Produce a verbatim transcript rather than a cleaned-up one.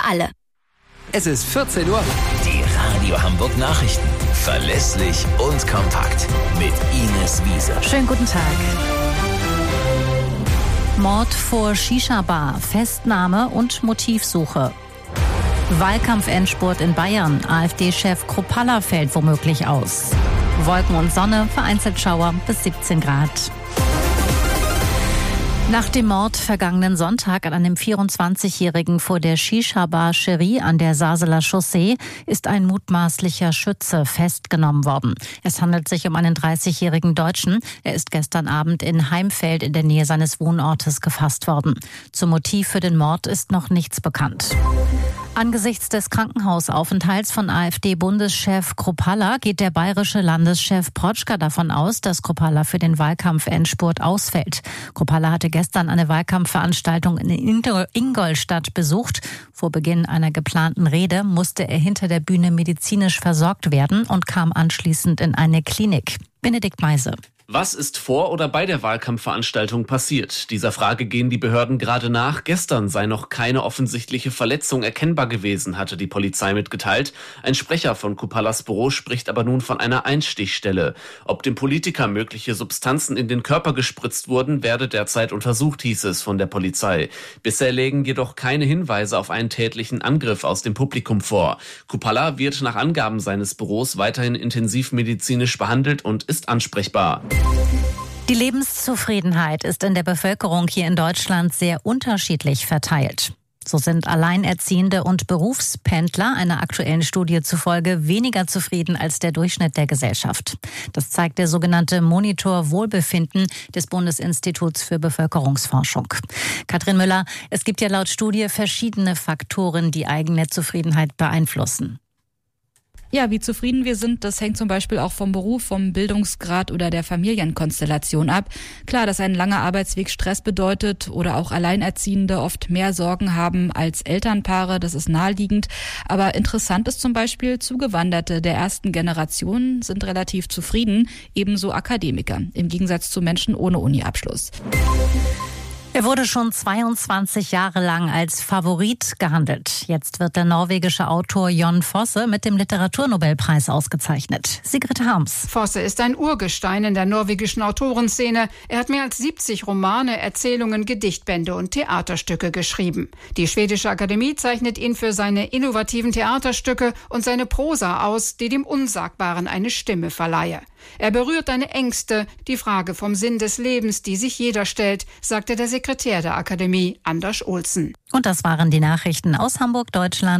alle. Es ist vierzehn Uhr. Die Radio Hamburg Nachrichten. Verlässlich und kompakt. Mit Ines Wiese. Schönen guten Tag. Mord vor Shisha-Bar, Festnahme und Motivsuche. Wahlkampfendspurt in Bayern. AfD-Chef Kruppalla fällt womöglich aus. Wolken und Sonne, vereinzelt Schauer bis siebzehn Grad. Nach dem Mord vergangenen Sonntag an einem vierundzwanzigjährigen vor der Shisha-Bar Cherie an der Saseler Chaussee ist ein mutmaßlicher Schütze festgenommen worden. Es handelt sich um einen dreißigjährigen Deutschen. Er ist gestern Abend in Heimfeld in der Nähe seines Wohnortes gefasst worden. Zum Motiv für den Mord ist noch nichts bekannt. Angesichts des Krankenhausaufenthalts von AfD-Bundeschef Kruppalla geht der bayerische Landeschef Protschka davon aus, dass Kruppalla für den Wahlkampfendspurt ausfällt. Kruppalla hatte gestern eine Wahlkampfveranstaltung in Ingolstadt besucht. Vor Beginn einer geplanten Rede musste er hinter der Bühne medizinisch versorgt werden und kam anschließend in eine Klinik. Benedikt Meise. Was ist vor oder bei der Wahlkampfveranstaltung passiert? Dieser Frage gehen die Behörden gerade nach. Gestern sei noch keine offensichtliche Verletzung erkennbar gewesen, hatte die Polizei mitgeteilt. Ein Sprecher von Krupallas Büro spricht aber nun von einer Einstichstelle. Ob dem Politiker mögliche Substanzen in den Körper gespritzt wurden, werde derzeit untersucht, hieß es von der Polizei. Bisher lägen jedoch keine Hinweise auf einen tätlichen Angriff aus dem Publikum vor. Kruppalla wird nach Angaben seines Büros weiterhin intensivmedizinisch behandelt und ist ansprechbar. Die Lebenszufriedenheit ist in der Bevölkerung hier in Deutschland sehr unterschiedlich verteilt. So sind Alleinerziehende und Berufspendler einer aktuellen Studie zufolge weniger zufrieden als der Durchschnitt der Gesellschaft. Das zeigt der sogenannte Monitor Wohlbefinden des Bundesinstituts für Bevölkerungsforschung. Katrin Müller, es gibt ja laut Studie verschiedene Faktoren, die eigene Zufriedenheit beeinflussen. Ja, wie zufrieden wir sind, das hängt zum Beispiel auch vom Beruf, vom Bildungsgrad oder der Familienkonstellation ab. Klar, dass ein langer Arbeitsweg Stress bedeutet oder auch Alleinerziehende oft mehr Sorgen haben als Elternpaare, das ist naheliegend. Aber interessant ist zum Beispiel, Zugewanderte der ersten Generation sind relativ zufrieden, ebenso Akademiker, im Gegensatz zu Menschen ohne Uni-Abschluss. Er wurde schon zweiundzwanzig Jahre lang als Favorit gehandelt. Jetzt wird der norwegische Autor Jon Fosse mit dem Literaturnobelpreis ausgezeichnet. Sigrid Harms. Fosse ist ein Urgestein in der norwegischen Autorenszene. Er hat mehr als siebzig Romane, Erzählungen, Gedichtbände und Theaterstücke geschrieben. Die schwedische Akademie zeichnet ihn für seine innovativen Theaterstücke und seine Prosa aus, die dem Unsagbaren eine Stimme verleihe. Er berührt deine Ängste, die Frage vom Sinn des Lebens, die sich jeder stellt, sagte der Sekretär der Akademie, Anders Olsen. Und das waren die Nachrichten aus Hamburg, Deutschland.